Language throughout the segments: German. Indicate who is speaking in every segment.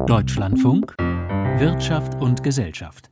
Speaker 1: Deutschlandfunk Wirtschaft und Gesellschaft.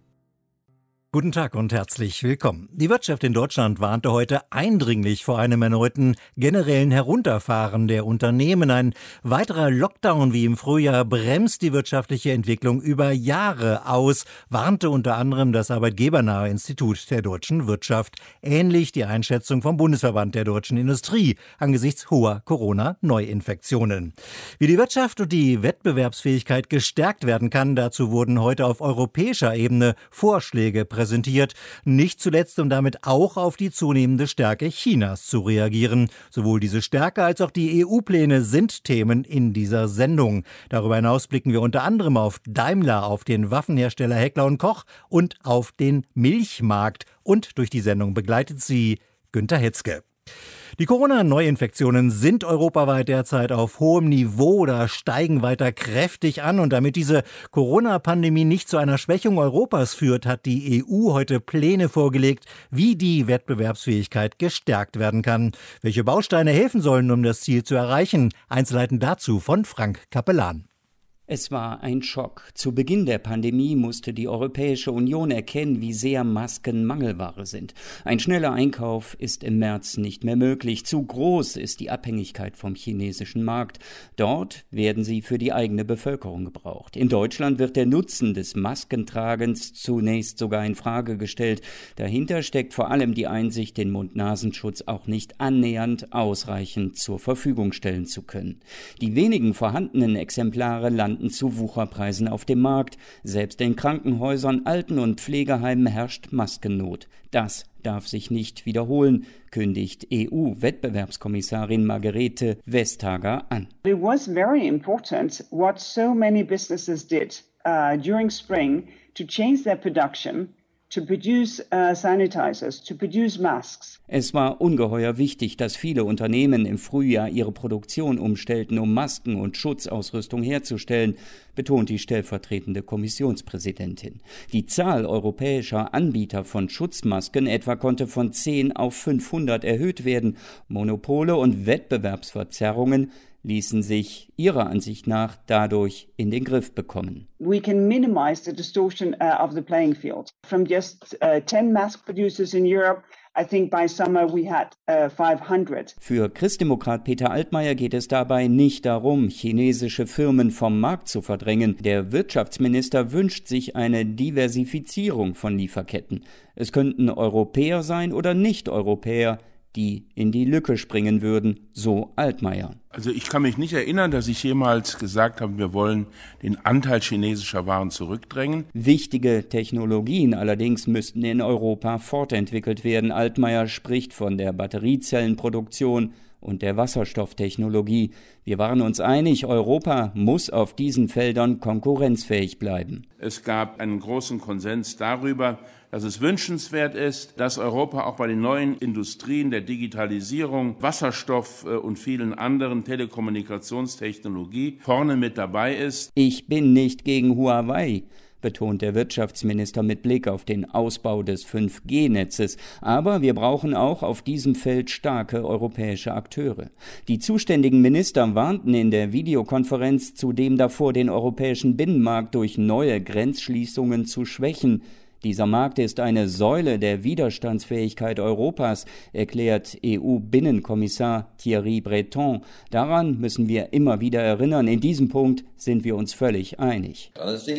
Speaker 2: Guten Tag und herzlich willkommen. Die Wirtschaft in Deutschland warnte heute eindringlich vor einem erneuten generellen Herunterfahren der Unternehmen. Ein weiterer Lockdown wie im Frühjahr bremst die wirtschaftliche Entwicklung über Jahre aus, warnte unter anderem das Arbeitgebernahe Institut der deutschen Wirtschaft. Ähnlich die Einschätzung vom Bundesverband der deutschen Industrie angesichts hoher Corona-Neuinfektionen. Wie die Wirtschaft und die Wettbewerbsfähigkeit gestärkt werden kann, dazu wurden heute auf europäischer Ebene Vorschläge präsentiert, nicht zuletzt, um damit auch auf die zunehmende Stärke Chinas zu reagieren. Sowohl diese Stärke als auch die EU-Pläne sind Themen in dieser Sendung. Darüber hinaus blicken wir unter anderem auf Daimler, auf den Waffenhersteller Heckler & Koch und auf den Milchmarkt. Und durch die Sendung begleitet sie Günter Hetzke. Die Corona-Neuinfektionen sind europaweit derzeit auf hohem Niveau oder steigen weiter kräftig an. Und damit diese Corona-Pandemie nicht zu einer Schwächung Europas führt, hat die EU heute Pläne vorgelegt, wie die Wettbewerbsfähigkeit gestärkt werden kann. Welche Bausteine helfen sollen, um das Ziel zu erreichen? Einzelheiten dazu von Frank Capellan.
Speaker 3: Es war ein Schock. Zu Beginn der Pandemie musste die Europäische Union erkennen, wie sehr Masken Mangelware sind. Ein schneller Einkauf ist im März nicht mehr möglich. Zu groß ist die Abhängigkeit vom chinesischen Markt. Dort werden sie für die eigene Bevölkerung gebraucht. In Deutschland wird der Nutzen des Maskentragens zunächst sogar in Frage gestellt. Dahinter steckt vor allem die Einsicht, den Mund-Nasenschutz auch nicht annähernd ausreichend zur Verfügung stellen zu können. Die wenigen vorhandenen Exemplare landen zu Wucherpreisen auf dem Markt. Selbst in Krankenhäusern, Alten- und Pflegeheimen herrscht Maskennot. Das darf sich nicht wiederholen, kündigt EU-Wettbewerbskommissarin Margrethe Vestager an.
Speaker 4: It was very important what so many businesses did during spring to change their production, to produce sanitizers, to produce masks.
Speaker 3: Es war ungeheuer wichtig, dass viele Unternehmen im Frühjahr ihre Produktion umstellten, um Masken und Schutzausrüstung herzustellen, betont die stellvertretende Kommissionspräsidentin. Die Zahl europäischer Anbieter von Schutzmasken etwa konnte von 10 auf 500 erhöht werden. Monopole und Wettbewerbsverzerrungen ließen sich ihrer Ansicht nach dadurch in den Griff bekommen.
Speaker 4: We can minimize the distortion of the playing field. From just 10 mask producers in Europe, I think by summer we had 500.
Speaker 3: Für Christdemokrat Peter Altmaier geht es dabei nicht darum, chinesische Firmen vom Markt zu verdrängen. Der Wirtschaftsminister wünscht sich eine Diversifizierung von Lieferketten. Es könnten Europäer sein oder Nicht-Europäer, die in die Lücke springen würden, so Altmaier.
Speaker 5: Also ich kann mich nicht erinnern, dass ich jemals gesagt habe, wir wollen den Anteil chinesischer Waren zurückdrängen.
Speaker 3: Wichtige Technologien allerdings müssten in Europa fortentwickelt werden. Altmaier spricht von der Batteriezellenproduktion und der Wasserstofftechnologie. Wir waren uns einig, Europa muss auf diesen Feldern konkurrenzfähig bleiben.
Speaker 5: Es gab einen großen Konsens darüber, dass es wünschenswert ist, dass Europa auch bei den neuen Industrien der Digitalisierung, Wasserstoff und vielen anderen Telekommunikationstechnologie vorne mit dabei ist.
Speaker 3: Ich bin nicht gegen Huawei, betont der Wirtschaftsminister mit Blick auf den Ausbau des 5G-Netzes. Aber wir brauchen auch auf diesem Feld starke europäische Akteure. Die zuständigen Minister warnten in der Videokonferenz zudem davor, den europäischen Binnenmarkt durch neue Grenzschließungen zu schwächen. Dieser Markt ist eine Säule der Widerstandsfähigkeit Europas, erklärt EU-Binnenkommissar Thierry Breton. Daran müssen wir immer wieder erinnern. In diesem Punkt sind wir uns völlig einig.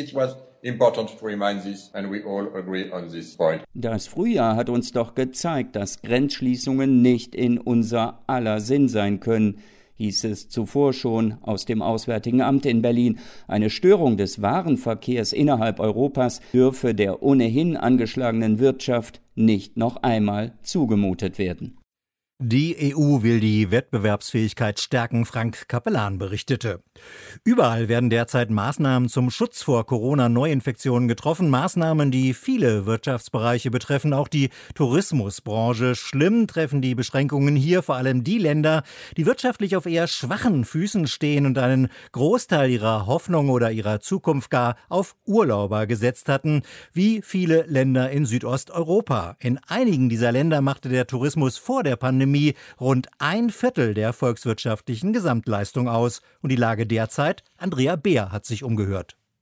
Speaker 3: Das Frühjahr hat uns doch gezeigt, dass Grenzschließungen nicht in unser aller Sinn sein können, hieß es zuvor schon aus dem Auswärtigen Amt in Berlin. Eine Störung des Warenverkehrs innerhalb Europas dürfe der ohnehin angeschlagenen Wirtschaft nicht noch einmal zugemutet werden.
Speaker 2: Die EU will die Wettbewerbsfähigkeit stärken, Frank Capellan berichtete. Überall werden derzeit Maßnahmen zum Schutz vor Corona-Neuinfektionen getroffen. Maßnahmen, die viele Wirtschaftsbereiche betreffen, auch die Tourismusbranche. Schlimm treffen die Beschränkungen hier vor allem die Länder, die wirtschaftlich auf eher schwachen Füßen stehen und einen Großteil ihrer Hoffnung oder ihrer Zukunft gar auf Urlauber gesetzt hatten, wie viele Länder in Südosteuropa. In einigen dieser Länder machte der Tourismus vor der Pandemie rund 1/4 der volkswirtschaftlichen Gesamtleistung aus. Und die Lage derzeit? Andrea Beer hat sich umgehört.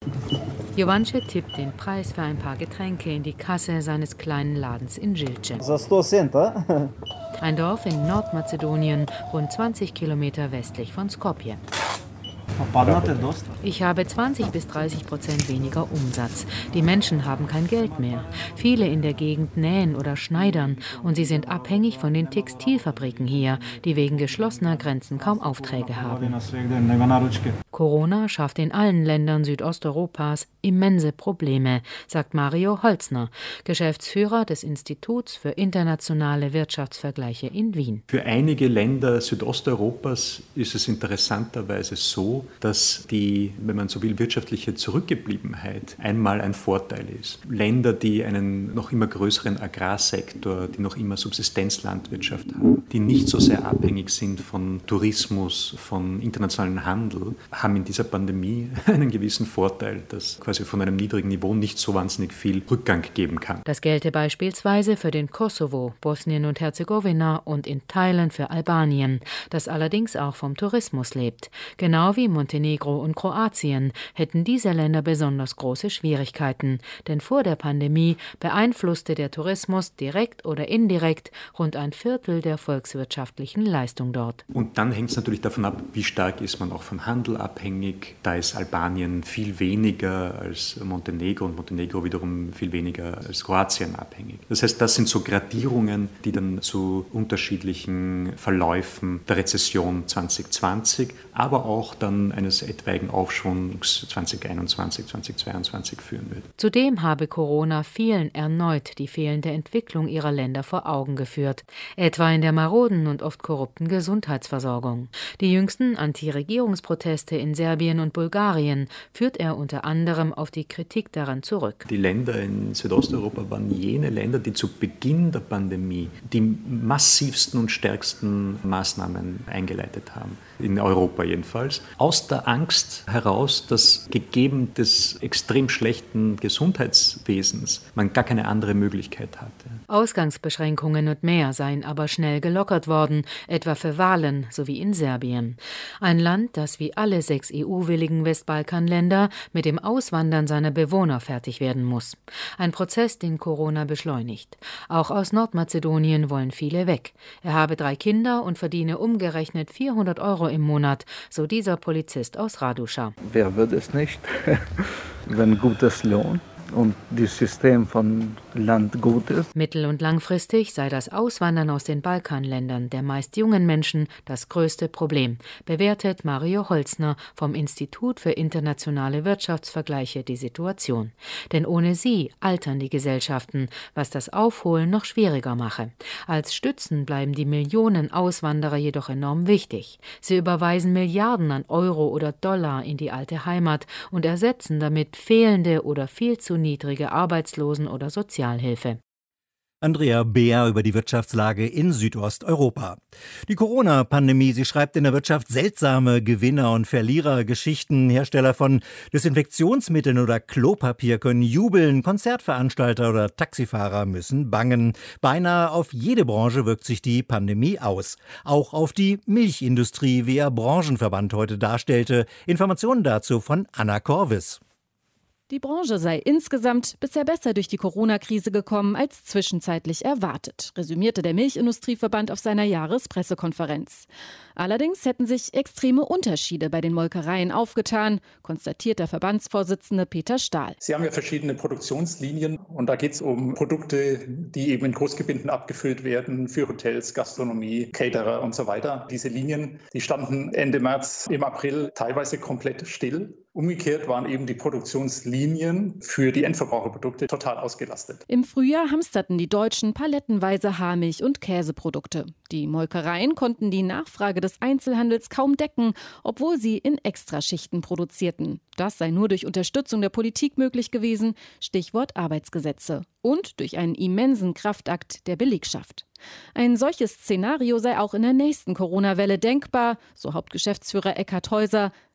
Speaker 6: Jovanče tippt den Preis für ein paar Getränke in die Kasse seines kleinen Ladens in Žilče. Ein Dorf in Nordmazedonien, rund 20 Kilometer westlich von Skopje. Ich habe 20-30% weniger Umsatz. Die Menschen haben kein Geld mehr. Viele in der Gegend nähen oder schneidern und sie sind abhängig von den Textilfabriken hier, die wegen geschlossener Grenzen kaum Aufträge haben. Corona schafft in allen Ländern Südosteuropas immense Probleme, sagt Mario Holzner, Geschäftsführer des Instituts für internationale Wirtschaftsvergleiche in Wien.
Speaker 7: Für einige Länder Südosteuropas ist es interessanterweise so, dass die, wenn man so will, wirtschaftliche Zurückgebliebenheit einmal ein Vorteil ist. Länder, die einen noch immer größeren Agrarsektor, die noch immer Subsistenzlandwirtschaft haben, die nicht so sehr abhängig sind von Tourismus, von internationalem Handel, haben in dieser Pandemie einen gewissen Vorteil, dass quasi von einem niedrigen Niveau nicht so wahnsinnig viel Rückgang geben kann.
Speaker 6: Das gelte beispielsweise für den Kosovo, Bosnien und Herzegowina und in Teilen für Albanien, das allerdings auch vom Tourismus lebt. Genau wie Montenegro und Kroatien hätten diese Länder besonders große Schwierigkeiten, denn vor der Pandemie beeinflusste der Tourismus direkt oder indirekt rund ein Viertel der volkswirtschaftlichen Leistung dort.
Speaker 7: Und dann hängt es natürlich davon ab, wie stark ist man auch von Handel abhängig. Da ist Albanien viel weniger als Montenegro und Montenegro wiederum viel weniger als Kroatien abhängig. Das heißt, das sind so Gradierungen, die dann zu unterschiedlichen Verläufen der Rezession 2020, aber auch dann eines etwaigen Aufschwungs 2021, 2022 führen wird.
Speaker 6: Zudem habe Corona vielen erneut die fehlende Entwicklung ihrer Länder vor Augen geführt, etwa in der maroden und oft korrupten Gesundheitsversorgung. Die jüngsten Anti-Regierungsproteste in Serbien und Bulgarien führt er unter anderem auf die Kritik daran zurück.
Speaker 7: Die Länder in Südosteuropa waren jene Länder, die zu Beginn der Pandemie die massivsten und stärksten Maßnahmen eingeleitet haben. In Europa jedenfalls, aus der Angst heraus, dass gegeben des extrem schlechten Gesundheitswesens man gar keine andere Möglichkeit hatte.
Speaker 6: Ausgangsbeschränkungen und mehr seien aber schnell gelockert worden, etwa für Wahlen sowie in Serbien. Ein Land, das wie alle 6 EU-willigen Westbalkanländer mit dem Auswandern seiner Bewohner fertig werden muss. Ein Prozess, den Corona beschleunigt. Auch aus Nordmazedonien wollen viele weg. Er habe 3 Kinder und verdiene umgerechnet 400 € im Monat, so dieser Polizist aus Raduša.
Speaker 8: Wer wird es nicht, wenn gutes Lohn und das System von Land gut ist?
Speaker 6: Mittel- und langfristig sei das Auswandern aus den Balkanländern der meist jungen Menschen das größte Problem, bewertet Mario Holzner vom Institut für internationale Wirtschaftsvergleiche die Situation. Denn ohne sie altern die Gesellschaften, was das Aufholen noch schwieriger mache. Als Stützen bleiben die Millionen Auswanderer jedoch enorm wichtig. Sie überweisen Milliarden an Euro oder Dollar in die alte Heimat und ersetzen damit fehlende oder viel zu niedrige Arbeitslosen- oder Sozialhilfe.
Speaker 2: Andrea Beer über die Wirtschaftslage in Südosteuropa. Die Corona-Pandemie, sie schreibt in der Wirtschaft seltsame Gewinner- und Verlierergeschichten. Hersteller von Desinfektionsmitteln oder Klopapier können jubeln, Konzertveranstalter oder Taxifahrer müssen bangen. Beinahe auf jede Branche wirkt sich die Pandemie aus. Auch auf die Milchindustrie, wie ihr Branchenverband heute darstellte. Informationen dazu von Anna Korvis.
Speaker 9: Die Branche sei insgesamt bisher besser durch die Corona-Krise gekommen als zwischenzeitlich erwartet, resümierte der Milchindustrieverband auf seiner Jahrespressekonferenz. Allerdings hätten sich extreme Unterschiede bei den Molkereien aufgetan, konstatiert der Verbandsvorsitzende Peter Stahl.
Speaker 10: Sie haben ja verschiedene Produktionslinien und da geht es um Produkte, die eben in Großgebinden abgefüllt werden für Hotels, Gastronomie, Caterer und so weiter. Diese Linien, die standen Ende März, im April teilweise komplett still. Umgekehrt waren eben die Produktionslinien für die Endverbraucherprodukte total ausgelastet.
Speaker 9: Im Frühjahr hamsterten die Deutschen palettenweise Haarmilch- und Käseprodukte. Die Molkereien konnten die Nachfrage des Einzelhandels kaum decken, obwohl sie in Extraschichten produzierten. Das sei nur durch Unterstützung der Politik möglich gewesen, Stichwort Arbeitsgesetze. Und durch einen immensen Kraftakt der Belegschaft. Ein solches Szenario sei auch in der nächsten Corona-Welle denkbar, so Hauptgeschäftsführer Eckhard Häuser.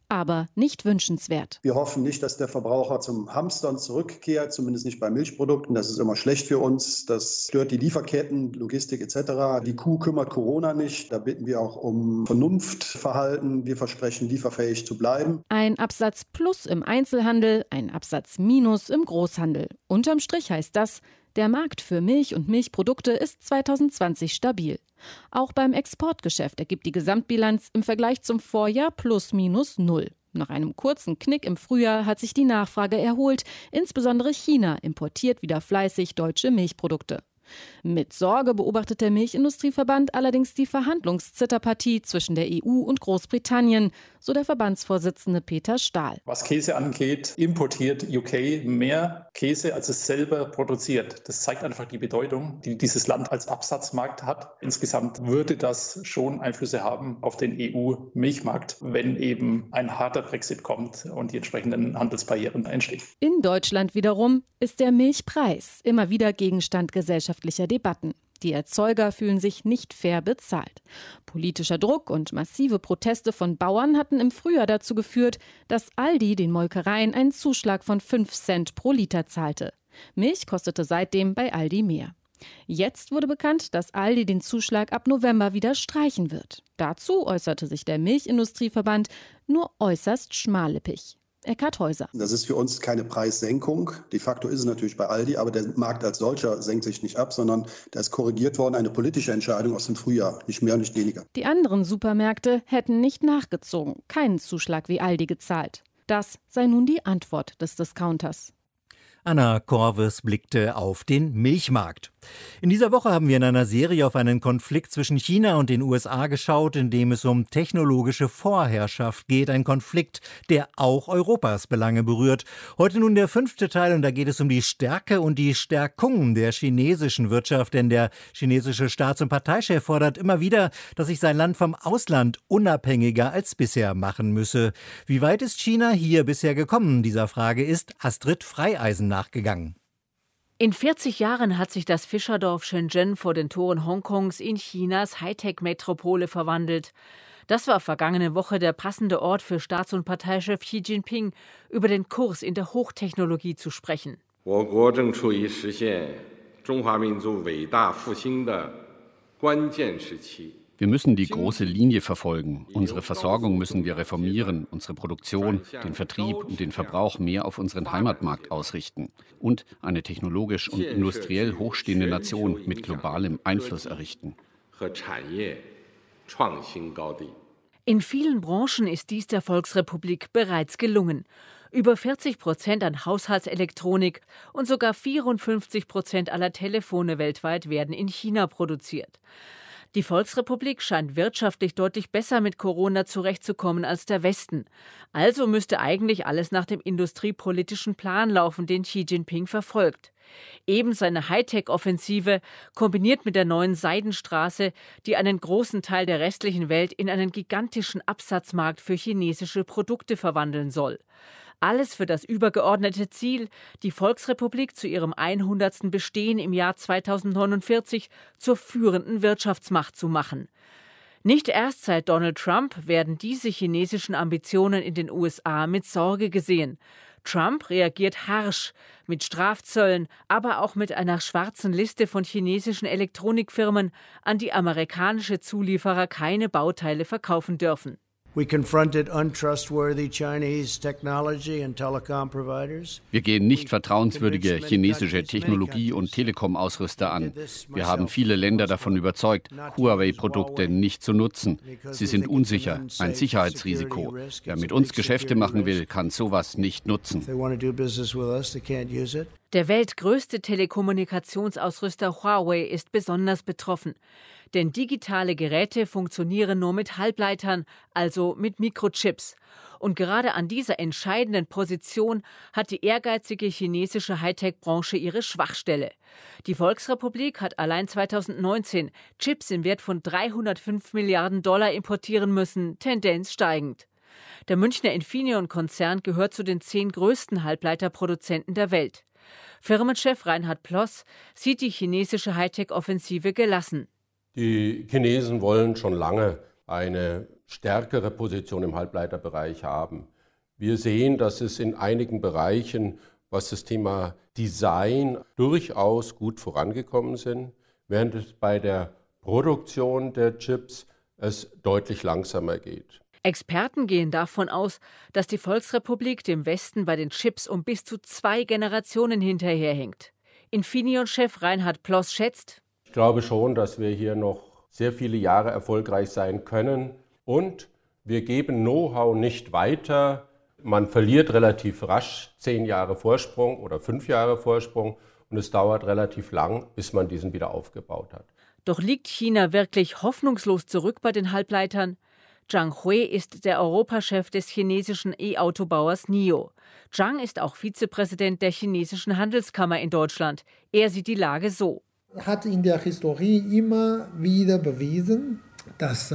Speaker 9: aber nicht wünschenswert.
Speaker 11: Wir hoffen nicht, dass der Verbraucher zum Hamstern zurückkehrt, zumindest nicht bei Milchprodukten. Das ist immer schlecht für uns. Das stört die Lieferketten, Logistik etc. Die Kuh kümmert Corona nicht. Da bitten wir auch um Vernunftverhalten. Wir versprechen, lieferfähig zu bleiben.
Speaker 9: Ein Absatz plus im Einzelhandel, ein Absatz minus im Großhandel. Unterm Strich heißt das, der Markt für Milch und Milchprodukte ist 2020 stabil. Auch beim Exportgeschäft ergibt die Gesamtbilanz im Vergleich zum Vorjahr plus minus 0. Nach einem kurzen Knick im Frühjahr hat sich die Nachfrage erholt. Insbesondere China importiert wieder fleißig deutsche Milchprodukte. Mit Sorge beobachtet der Milchindustrieverband allerdings die Verhandlungszitterpartie zwischen der EU und Großbritannien, so der Verbandsvorsitzende Peter Stahl.
Speaker 10: Was Käse angeht, importiert UK mehr Käse, als es selber produziert. Das zeigt einfach die Bedeutung, die dieses Land als Absatzmarkt hat. Insgesamt würde das schon Einflüsse haben auf den EU-Milchmarkt, wenn eben ein harter Brexit kommt und die entsprechenden Handelsbarrieren entstehen.
Speaker 9: In Deutschland wiederum ist der Milchpreis immer wieder Gegenstand gesellschaftlicher Debatten. Die Erzeuger fühlen sich nicht fair bezahlt. Politischer Druck und massive Proteste von Bauern hatten im Frühjahr dazu geführt, dass Aldi den Molkereien einen Zuschlag von 5 Cent pro Liter zahlte. Milch kostete seitdem bei Aldi mehr. Jetzt wurde bekannt, dass Aldi den Zuschlag ab November wieder streichen wird. Dazu äußerte sich der Milchindustrieverband nur äußerst schmallippig. Eckhard Häuser.
Speaker 11: Das ist für uns keine Preissenkung. De facto ist es natürlich bei Aldi, aber der Markt als solcher senkt sich nicht ab, sondern da ist korrigiert worden, eine politische Entscheidung aus dem Frühjahr, nicht mehr und nicht weniger.
Speaker 9: Die anderen Supermärkte hätten nicht nachgezogen, keinen Zuschlag wie Aldi gezahlt. Das sei nun die Antwort des Discounters.
Speaker 2: Anna Korves blickte auf den Milchmarkt. In dieser Woche haben wir in einer Serie auf einen Konflikt zwischen China und den USA geschaut, in dem es um technologische Vorherrschaft geht. Ein Konflikt, der auch Europas Belange berührt. Heute nun der 5. Teil und da geht es um die Stärke und die Stärkung der chinesischen Wirtschaft. Denn der chinesische Staats- und Parteichef fordert immer wieder, dass sich sein Land vom Ausland unabhängiger als bisher machen müsse. Wie weit ist China hier bisher gekommen? Dieser Frage ist Astrid Freieisen nachgegangen.
Speaker 6: In 40 Jahren hat sich das Fischerdorf Shenzhen vor den Toren Hongkongs in Chinas Hightech-Metropole verwandelt. Das war vergangene Woche der passende Ort für Staats- und Parteichef Xi Jinping, über den Kurs in der Hochtechnologie zu sprechen.
Speaker 12: Wir müssen die große Linie verfolgen. Unsere Versorgung müssen wir reformieren, unsere Produktion, den Vertrieb und den Verbrauch mehr auf unseren Heimatmarkt ausrichten und eine technologisch und industriell hochstehende Nation mit globalem Einfluss errichten.
Speaker 6: In vielen Branchen ist dies der Volksrepublik bereits gelungen. Über 40% an Haushaltselektronik und sogar 54% aller Telefone weltweit werden in China produziert. Die Volksrepublik scheint wirtschaftlich deutlich besser mit Corona zurechtzukommen als der Westen. Also müsste eigentlich alles nach dem industriepolitischen Plan laufen, den Xi Jinping verfolgt. Eben seine Hightech-Offensive, kombiniert mit der neuen Seidenstraße, die einen großen Teil der restlichen Welt in einen gigantischen Absatzmarkt für chinesische Produkte verwandeln soll. Alles für das übergeordnete Ziel, die Volksrepublik zu ihrem 100. Bestehen im Jahr 2049 zur führenden Wirtschaftsmacht zu machen. Nicht erst seit Donald Trump werden diese chinesischen Ambitionen in den USA mit Sorge gesehen. Trump reagiert harsch mit Strafzöllen, aber auch mit einer schwarzen Liste von chinesischen Elektronikfirmen, an die amerikanische Zulieferer keine Bauteile verkaufen dürfen.
Speaker 12: Wir gehen nicht vertrauenswürdige chinesische Technologie- und Telekom-Ausrüster an. Wir haben viele Länder davon überzeugt, Huawei-Produkte nicht zu nutzen. Sie sind unsicher, ein Sicherheitsrisiko. Wer mit uns Geschäfte machen will, kann sowas nicht nutzen.
Speaker 6: Der weltgrößte Telekommunikationsausrüster Huawei ist besonders betroffen. Denn digitale Geräte funktionieren nur mit Halbleitern, also mit Mikrochips. Und gerade an dieser entscheidenden Position hat die ehrgeizige chinesische Hightech-Branche ihre Schwachstelle. Die Volksrepublik hat allein 2019 Chips im Wert von 305 Milliarden $ importieren müssen, Tendenz steigend. Der Münchner Infineon-Konzern gehört zu den 10 größten Halbleiterproduzenten der Welt. Firmenchef Reinhard Ploss sieht die chinesische Hightech-Offensive gelassen.
Speaker 13: Die Chinesen wollen schon lange eine stärkere Position im Halbleiterbereich haben. Wir sehen, dass es in einigen Bereichen, was das Thema Design durchaus gut vorangekommen sind, während es bei der Produktion der Chips es deutlich langsamer geht.
Speaker 14: Experten gehen davon aus, dass die Volksrepublik dem Westen bei den Chips um bis zu 2 Generationen hinterherhinkt. Infineon-Chef Reinhard Ploss schätzt:
Speaker 13: Ich glaube schon, dass wir hier noch sehr viele Jahre erfolgreich sein können. Und wir geben Know-how nicht weiter. Man verliert relativ rasch 10 Jahre Vorsprung oder 5 Jahre Vorsprung. Und es dauert relativ lang, bis man diesen wieder aufgebaut hat.
Speaker 14: Doch liegt China wirklich hoffnungslos zurück bei den Halbleitern? Zhang Hui ist der Europachef des chinesischen E-Autobauers NIO. Zhang ist auch Vizepräsident der chinesischen Handelskammer in Deutschland. Er sieht die Lage so:
Speaker 15: Hat in der Historie immer wieder bewiesen, dass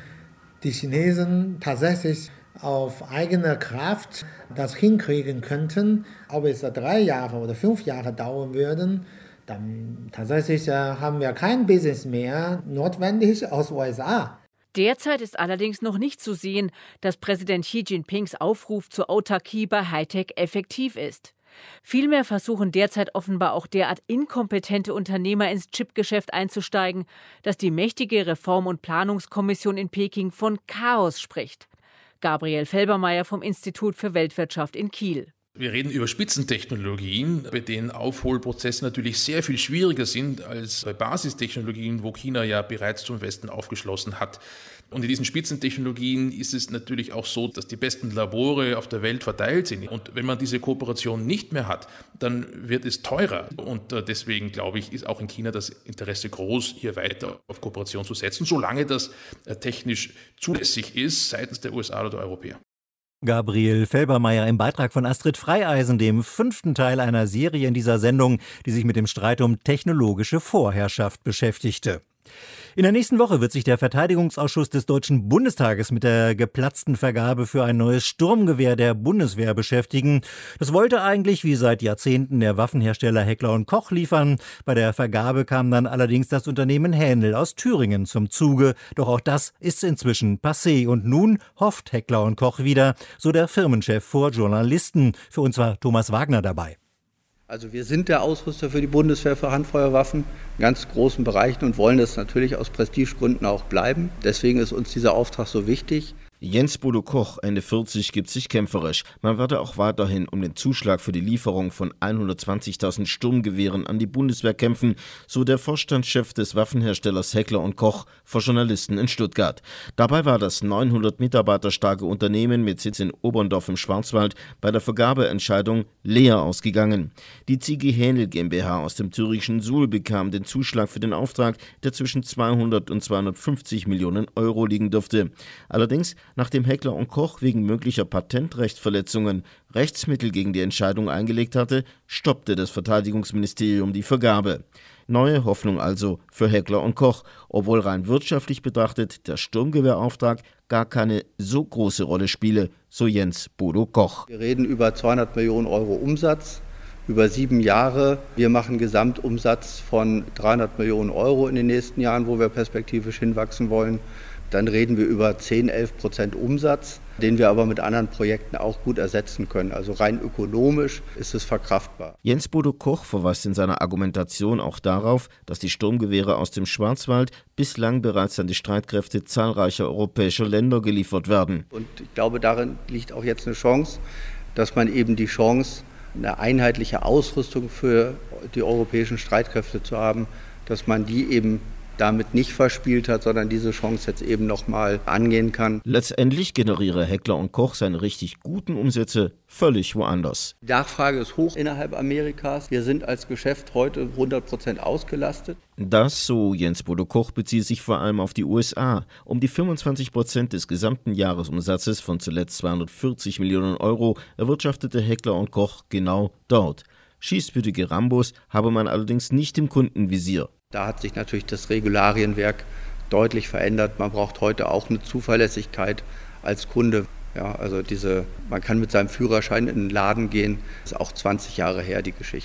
Speaker 15: die Chinesen tatsächlich auf eigene Kraft das hinkriegen könnten. Ob es 3 Jahre oder 5 Jahre dauern würden, dann tatsächlich haben wir kein Business mehr notwendig aus USA.
Speaker 14: Derzeit ist allerdings noch nicht zu sehen, dass Präsident Xi Jinpings Aufruf zur Autarkie bei Hightech effektiv ist. Vielmehr versuchen derzeit offenbar auch derart inkompetente Unternehmer ins Chipgeschäft einzusteigen, dass die mächtige Reform- und Planungskommission in Peking von Chaos spricht. Gabriel Felbermayr vom Institut für Weltwirtschaft in Kiel.
Speaker 16: Wir reden über Spitzentechnologien, bei denen Aufholprozesse natürlich sehr viel schwieriger sind als bei Basistechnologien, wo China ja bereits zum Westen aufgeschlossen hat. Und in diesen Spitzentechnologien ist es natürlich auch so, dass die besten Labore auf der Welt verteilt sind. Und wenn man diese Kooperation nicht mehr hat, dann wird es teurer. Und deswegen, glaube ich, ist auch in China das Interesse groß, hier weiter auf Kooperation zu setzen, solange das technisch zulässig ist seitens der USA oder der Europäer.
Speaker 2: Gabriel Felbermayr im Beitrag von Astrid Freieisen, dem 5. Teil einer Serie in dieser Sendung, die sich mit dem Streit um technologische Vorherrschaft beschäftigte. In der nächsten Woche wird sich der Verteidigungsausschuss des Deutschen Bundestages mit der geplatzten Vergabe für ein neues Sturmgewehr der Bundeswehr beschäftigen. Das wollte eigentlich wie seit Jahrzehnten der Waffenhersteller Heckler & Koch liefern. Bei der Vergabe kam dann allerdings das Unternehmen Hänel aus Thüringen zum Zuge. Doch auch das ist inzwischen passé. Und nun hofft Heckler & Koch wieder, so der Firmenchef vor Journalisten. Für uns war Thomas Wagner dabei.
Speaker 17: Also wir sind der Ausrüster für die Bundeswehr für Handfeuerwaffen in ganz großen Bereichen und wollen das natürlich aus Prestigegründen auch bleiben. Deswegen ist uns dieser Auftrag so wichtig.
Speaker 18: Jens Bodo Koch, Ende 40, gibt sich kämpferisch. Man werde auch weiterhin um den Zuschlag für die Lieferung von 120.000 Sturmgewehren an die Bundeswehr kämpfen, so der Vorstandschef des Waffenherstellers Heckler & Koch vor Journalisten in Stuttgart. Dabei war das 900 Mitarbeiter starke Unternehmen mit Sitz in Oberndorf im Schwarzwald bei der Vergabeentscheidung leer ausgegangen. Die Ziege Hänel GmbH aus dem thüringischen Suhl bekam den Zuschlag für den Auftrag, der zwischen 200 und 250 Millionen Euro liegen dürfte. Allerdings, nachdem Heckler & Koch wegen möglicher Patentrechtsverletzungen Rechtsmittel gegen die Entscheidung eingelegt hatte, stoppte das Verteidigungsministerium die Vergabe. Neue Hoffnung also für Heckler & Koch, obwohl rein wirtschaftlich betrachtet der Sturmgewehrauftrag gar keine so große Rolle spiele, so Jens Bodo Koch.
Speaker 17: Wir reden über 200 Millionen Euro Umsatz über 7 Jahre. Wir machen Gesamtumsatz von 300 Millionen Euro in den nächsten Jahren, wo wir perspektivisch hinwachsen wollen. Dann reden wir über 10-11% Umsatz, den wir aber mit anderen Projekten auch gut ersetzen können. Also rein ökonomisch ist es verkraftbar.
Speaker 18: Jens Bodo Koch verweist in seiner Argumentation auch darauf, dass die Sturmgewehre aus dem Schwarzwald bislang bereits an die Streitkräfte zahlreicher europäischer Länder geliefert werden.
Speaker 17: Und ich glaube, darin liegt auch jetzt eine Chance, dass man eben die Chance, eine einheitliche Ausrüstung für die europäischen Streitkräfte zu haben, dass man die eben damit nicht verspielt hat, sondern diese Chance jetzt eben nochmal angehen kann.
Speaker 18: Letztendlich generiere Heckler & Koch seine richtig guten Umsätze völlig woanders.
Speaker 17: Die Nachfrage ist hoch innerhalb Amerikas. Wir sind als Geschäft heute 100% ausgelastet.
Speaker 18: Das, so Jens Bodo Koch, bezieht sich vor allem auf die USA. Um die 25% des gesamten Jahresumsatzes von zuletzt 240 Millionen Euro erwirtschaftete Heckler & Koch genau dort. Schießbütige Rambos habe man allerdings nicht im Kundenvisier.
Speaker 17: Da hat sich natürlich das Regularienwerk deutlich verändert. Man braucht heute auch eine Zuverlässigkeit als Kunde. Ja, also man kann mit seinem Führerschein in den Laden gehen. Das ist auch 20 Jahre her, die Geschichten.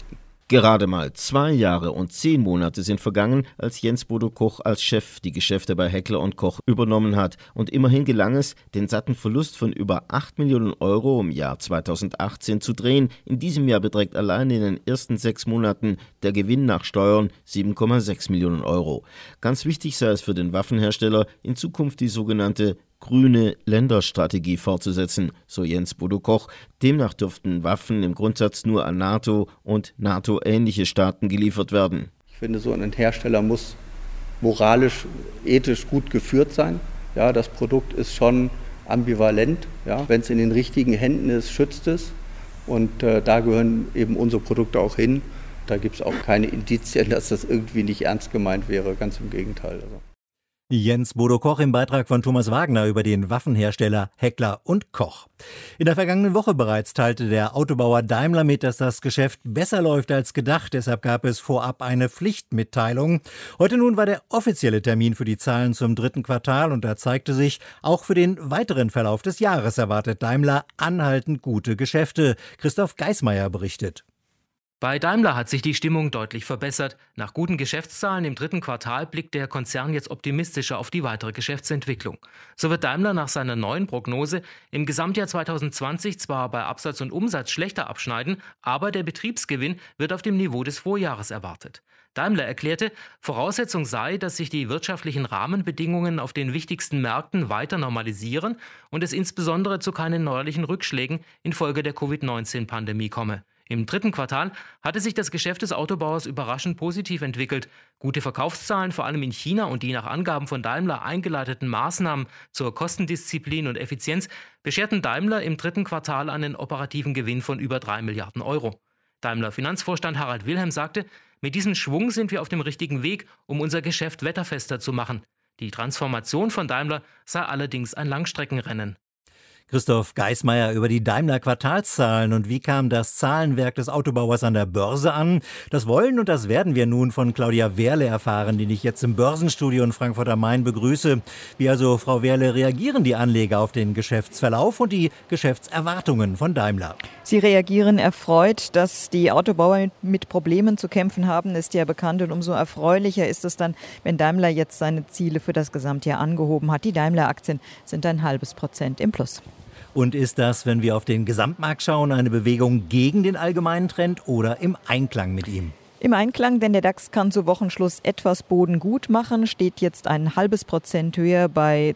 Speaker 18: Gerade mal 2 Jahre und 10 Monate sind vergangen, als Jens Bodo Koch als Chef die Geschäfte bei Heckler & Koch übernommen hat. Und immerhin gelang es, den satten Verlust von über 8 Millionen Euro im Jahr 2018 zu drehen. In diesem Jahr beträgt allein in den ersten 6 Monaten der Gewinn nach Steuern 7,6 Millionen Euro. Ganz wichtig sei es für den Waffenhersteller, in Zukunft die sogenannte grüne Länderstrategie fortzusetzen, so Jens Bodo Koch. Demnach dürften Waffen im Grundsatz nur an NATO und NATO-ähnliche Staaten geliefert werden.
Speaker 17: Ich finde, so ein Hersteller muss moralisch, ethisch gut geführt sein. Ja, das Produkt ist schon ambivalent. Ja. Wenn es in den richtigen Händen ist, schützt es. Und da gehören eben unsere Produkte auch hin. Da gibt es auch keine Indizien, dass das irgendwie nicht ernst gemeint wäre. Ganz im Gegenteil. Also.
Speaker 2: Jens Bodo Koch im Beitrag von Thomas Wagner über den Waffenhersteller Heckler & Koch. In der vergangenen Woche bereits teilte der Autobauer Daimler mit, dass das Geschäft besser läuft als gedacht. Deshalb gab es vorab eine Pflichtmitteilung. Heute nun war der offizielle Termin für die Zahlen zum 3. Quartal und da zeigte sich, auch für den weiteren Verlauf des Jahres erwartet Daimler anhaltend gute Geschäfte. Christoph Geismeier berichtet.
Speaker 19: Bei Daimler hat sich die Stimmung deutlich verbessert. Nach guten Geschäftszahlen im 3. Quartal blickt der Konzern jetzt optimistischer auf die weitere Geschäftsentwicklung. So wird Daimler nach seiner neuen Prognose im Gesamtjahr 2020 zwar bei Absatz und Umsatz schlechter abschneiden, aber der Betriebsgewinn wird auf dem Niveau des Vorjahres erwartet. Daimler erklärte, Voraussetzung sei, dass sich die wirtschaftlichen Rahmenbedingungen auf den wichtigsten Märkten weiter normalisieren und es insbesondere zu keinen neuerlichen Rückschlägen infolge der Covid-19-Pandemie komme. Im 3. Quartal hatte sich das Geschäft des Autobauers überraschend positiv entwickelt. Gute Verkaufszahlen, vor allem in China, und die nach Angaben von Daimler eingeleiteten Maßnahmen zur Kostendisziplin und Effizienz bescherten Daimler im 3. Quartal einen operativen Gewinn von über 3 Milliarden Euro. Daimler-Finanzvorstand Harald Wilhelm sagte, mit diesem Schwung sind wir auf dem richtigen Weg, um unser Geschäft wetterfester zu machen. Die Transformation von Daimler sei allerdings ein Langstreckenrennen.
Speaker 2: Christoph Geismeier über die Daimler-Quartalszahlen und wie kam das Zahlenwerk des Autobauers an der Börse an? Das wollen und das werden wir nun von Claudia Wehrle erfahren, die ich jetzt im Börsenstudio in Frankfurt am Main begrüße. Wie also, Frau Wehrle, reagieren die Anleger auf den Geschäftsverlauf und die Geschäftserwartungen von Daimler?
Speaker 20: Sie reagieren erfreut, dass die Autobauer mit Problemen zu kämpfen haben, ist ja bekannt. Und umso erfreulicher ist es dann, wenn Daimler jetzt seine Ziele für das Gesamtjahr angehoben hat. Die Daimler-Aktien sind 0,5% im Plus.
Speaker 2: Und ist das, wenn wir auf den Gesamtmarkt schauen, eine Bewegung gegen den allgemeinen Trend oder im Einklang mit ihm?
Speaker 20: Im Einklang, denn der DAX kann zu Wochenschluss etwas Boden gut machen, steht jetzt 0,5% höher bei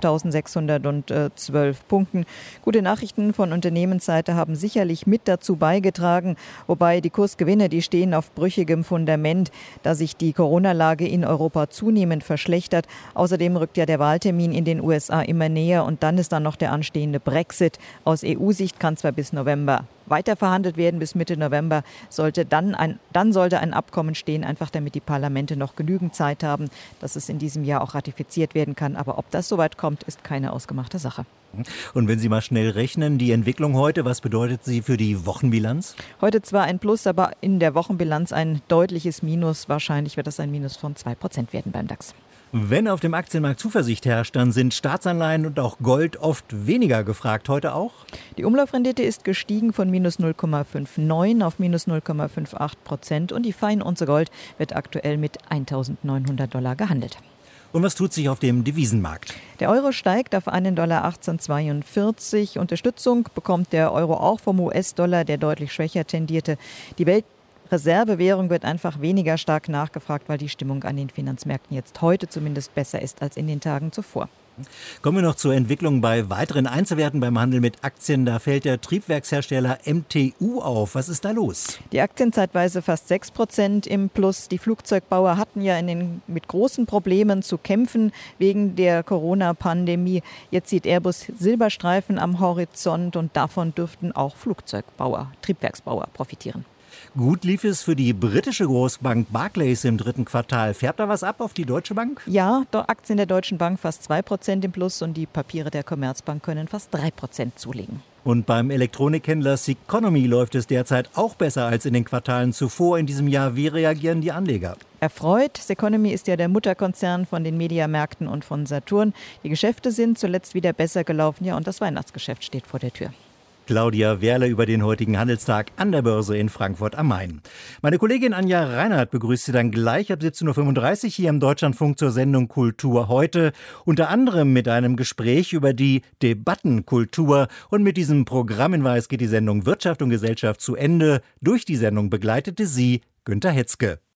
Speaker 20: 12.612 Punkten. Gute Nachrichten von Unternehmensseite haben sicherlich mit dazu beigetragen, wobei die Kursgewinne, die stehen auf brüchigem Fundament, da sich die Corona-Lage in Europa zunehmend verschlechtert. Außerdem rückt ja der Wahltermin in den USA immer näher und dann ist dann noch der anstehende Brexit. Aus EU-Sicht kann zwar bis November weiter verhandelt werden, bis Mitte November sollte ein Abkommen stehen, einfach damit die Parlamente noch genügend Zeit haben, dass es in diesem Jahr auch ratifiziert werden kann. Aber ob das soweit kommt, ist keine ausgemachte Sache.
Speaker 2: Und wenn Sie mal schnell rechnen, die Entwicklung heute, was bedeutet sie für die Wochenbilanz?
Speaker 20: Heute zwar ein Plus, aber in der Wochenbilanz ein deutliches Minus. Wahrscheinlich wird das ein Minus von 2% werden beim DAX.
Speaker 2: Wenn auf dem Aktienmarkt Zuversicht herrscht, dann sind Staatsanleihen und auch Gold oft weniger gefragt. Heute auch?
Speaker 20: Die Umlaufrendite ist gestiegen von minus 0,59 auf minus 0,58% und die Feinunze Gold wird aktuell mit $1.900 gehandelt.
Speaker 2: Und was tut sich auf dem Devisenmarkt?
Speaker 20: Der Euro steigt auf $1,1842. Unterstützung bekommt der Euro auch vom US-Dollar, der deutlich schwächer tendierte. Die Weltreservewährung wird einfach weniger stark nachgefragt, weil die Stimmung an den Finanzmärkten jetzt heute zumindest besser ist als in den Tagen zuvor.
Speaker 2: Kommen wir noch zur Entwicklung bei weiteren Einzelwerten beim Handel mit Aktien. Da fällt der Triebwerkshersteller MTU auf. Was ist da los?
Speaker 20: Die Aktien zeitweise fast 6% im Plus. Die Flugzeugbauer hatten ja mit großen Problemen zu kämpfen wegen der Corona-Pandemie. Jetzt sieht Airbus Silberstreifen am Horizont und davon dürften auch Flugzeugbauer, Triebwerksbauer profitieren.
Speaker 2: Gut lief es für die britische Großbank Barclays im 3. Quartal. Färbt da was ab auf die Deutsche Bank?
Speaker 20: Ja, Aktien der Deutschen Bank fast 2% im Plus und die Papiere der Commerzbank können fast 3% zulegen.
Speaker 2: Und beim Elektronikhändler Ceconomy läuft es derzeit auch besser als in den Quartalen zuvor in diesem Jahr. Wie reagieren die Anleger?
Speaker 20: Erfreut. Ceconomy ist ja der Mutterkonzern von den Mediamärkten und von Saturn. Die Geschäfte sind zuletzt wieder besser gelaufen. Ja, und das Weihnachtsgeschäft steht vor der Tür.
Speaker 2: Claudia Wehrle über den heutigen Handelstag an der Börse in Frankfurt am Main. Meine Kollegin Anja Reinhardt begrüßt Sie dann gleich ab 17.35 Uhr hier im Deutschlandfunk zur Sendung Kultur heute. Unter anderem mit einem Gespräch über die Debattenkultur. Und mit diesem Programmhinweis geht die Sendung Wirtschaft und Gesellschaft zu Ende. Durch die Sendung begleitete sie Günter Hetzke.